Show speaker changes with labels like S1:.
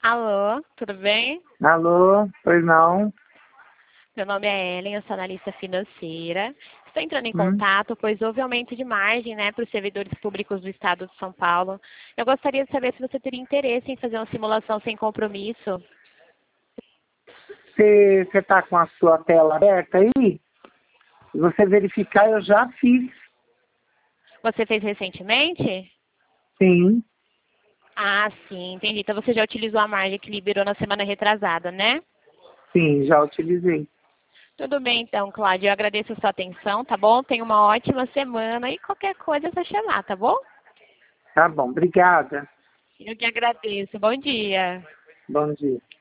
S1: Alô, tudo bem?
S2: Alô, pois não?
S1: Meu nome é Ellen, eu sou analista financeira. Estou entrando em
S2: Hum?
S1: contato, pois houve aumento de margem, né, para os servidores públicos do Estado de São Paulo. Eu gostaria de saber se você teria interesse em fazer uma simulação sem compromisso.
S2: Você está com a sua tela aberta aí? Se você verificar, eu já fiz.
S1: Você fez recentemente?
S2: Sim,
S1: Ah, sim, entendi. Então você já utilizou a margem que liberou na semana retrasada, né?
S2: sim, já utilizei.
S1: Tudo bem, então, Cláudia. Eu agradeço a sua atenção, tá bom? Tenha uma ótima semana e qualquer coisa é só chamar, tá bom?
S2: Tá bom, obrigada.
S1: Eu que agradeço. Bom dia.
S2: Bom dia.